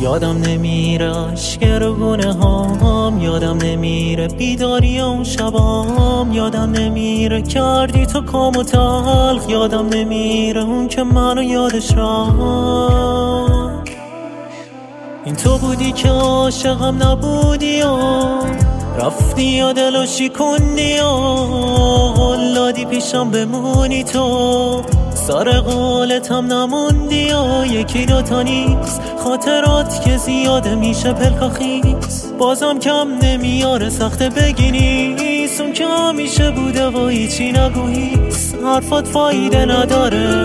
یادم نمیره عشق گونه هام، یادم نمیره بیداری اون شبام، یادم نمیره کردی تو کام و تلخ، یادم نمیره اون که منو یادش رفت. این تو بودی که عاشقم نبودی و رفتی یا دلو شکوندی و قلادی پیشم بمونی تو، سر قولت هم نموندی و یکی دوتا نیست خاطرات که زیاده میشه پلکا خیز، بازم کم نمیاره سخته بگی نیست اون که همیشه بوده و هیچی نگو هیست، حرفات فایده نداره.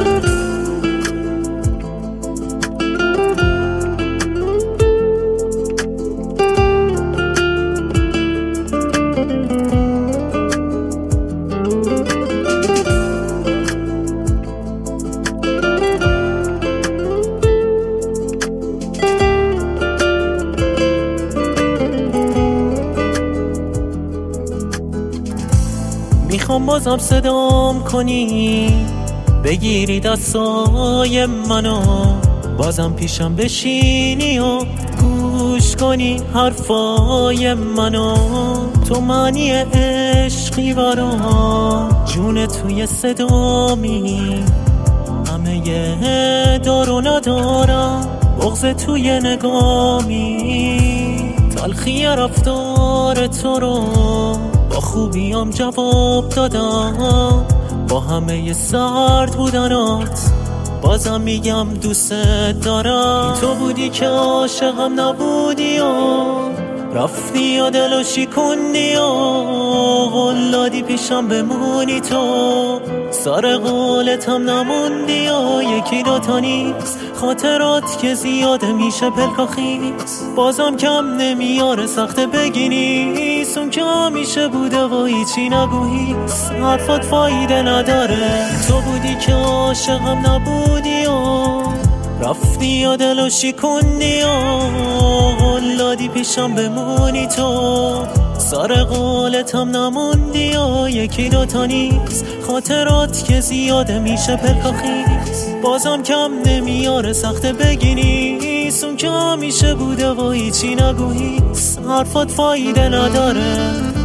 میخوام بازم صدام کنی، بگیری دستای منو، بازم پیشم بشینی و گوش کنی حرفای منو. تو معنی عشقی برام، جون توی صدامی، همه دارو ندارم بغض توی نگامی، تلخی رفتار تو رو با خوبیام جواب دادم، با همه سرد بودنات بازم میگم دوست دارم. تو بودی که عاشقم نبودی و رفتی یا دلو شکوندی و قلادی پیشم بمونی تو، سر قولت هم نموندی و یکی دوتا نیست خاطرات که زیاده میشه پلکا خیز، بازم کم نمیاره سخته بگی نیست اون که همیشه بوده و هیچی نگو هیست، حرفات فایده نداره. تو بودی که عاشقم نبودی و رفتی یا دلو شکوندی و قلادی پیشم بمونی تو، سر قولت هم نموندی و یکی دوتا نیست خاطرات که زیاده میشه پلکا خیز، بازم کم نمیاره سخته بگی نیست اون که همیشه بوده و هیچی نگو هیست، حرفات فایده نداره.